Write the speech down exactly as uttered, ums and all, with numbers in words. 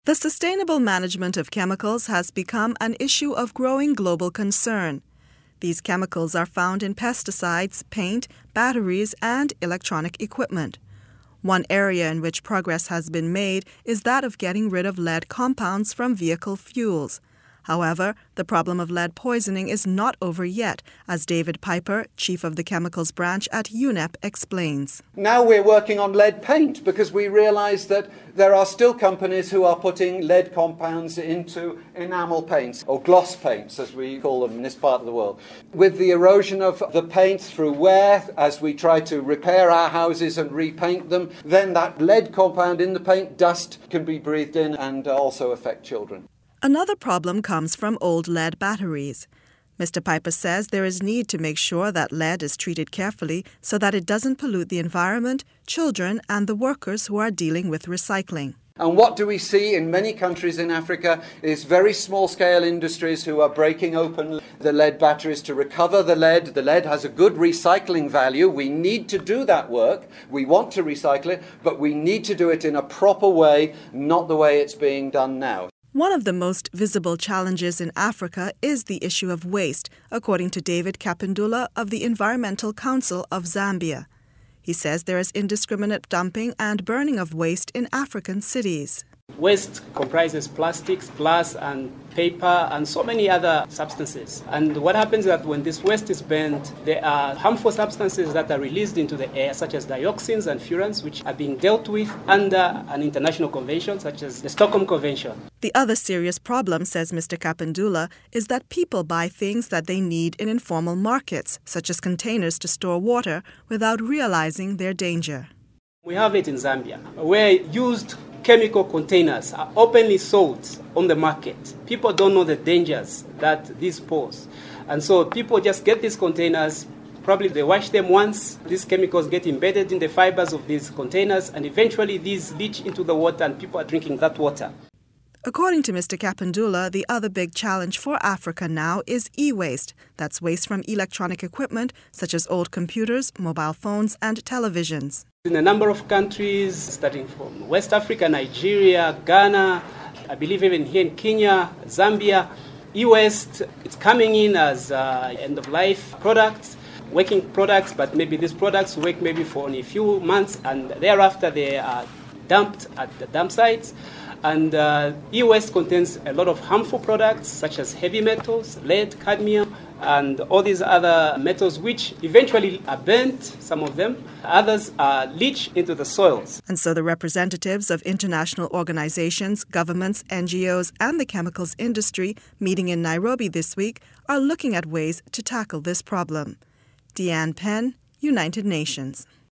The sustainable management of chemicals has become an issue of growing global concern. These chemicals are found in pesticides, paint, batteries, and electronic equipment. One area in which progress has been made is that of getting rid of lead compounds from vehicle fuels. However, the problem of lead poisoning is not over yet, as David Piper, chief of the chemicals branch at U N E P, explains. Now we're working on lead paint because we realise that there are still companies who are putting lead compounds into enamel paints, or gloss paints as we call them in this part of the world. With the erosion of the paint through wear, as we try to repair our houses and repaint them, then that lead compound in the paint, dust, can be breathed in and also affect children. Another problem comes from old lead batteries. Mister Piper says there is need to make sure that lead is treated carefully so that it doesn't pollute the environment, children, and the workers who are dealing with recycling. And what do we see in many countries in Africa is very small-scale industries who are breaking open the lead batteries to recover the lead. The lead has a good recycling value. We need to do that work. We want to recycle it, but we need to do it in a proper way, not the way it's being done now. One of the most visible challenges in Africa is the issue of waste, according to David Kapindula of the Environmental Council of Zambia. He says there is indiscriminate dumping and burning of waste in African cities. Waste comprises plastics, glass, and paper, and so many other substances. And what happens is that when this waste is burned, there are harmful substances that are released into the air, such as dioxins and furans, which are being dealt with under an international convention, such as the Stockholm Convention. The other serious problem, says Mister Kapindula, is that people buy things that they need in informal markets, such as containers to store water, without realizing their danger. We have it in Zambia, where used chemical containers are openly sold on the market. People don't know the dangers that these pose. And so people just get these containers, probably they wash them once, these chemicals get embedded in the fibers of these containers, and eventually these leach into the water and people are drinking that water. According to Mister Kapindula, the other big challenge for Africa now is e-waste. That's waste from electronic equipment such as old computers, mobile phones, and televisions. In a number of countries, starting from West Africa, Nigeria, Ghana, I believe even here in Kenya, Zambia, e-waste, it's coming in as uh, end-of-life products, working products, but maybe these products work maybe for only a few months and thereafter they are dumped at the dump sites. And uh, e-waste contains a lot of harmful products such as heavy metals, lead, cadmium, and all these other metals which eventually are burnt, some of them. Others are leached into the soils. And so the representatives of international organizations, governments, N G Os, and the chemicals industry meeting in Nairobi this week are looking at ways to tackle this problem. Deanne Penn, United Nations.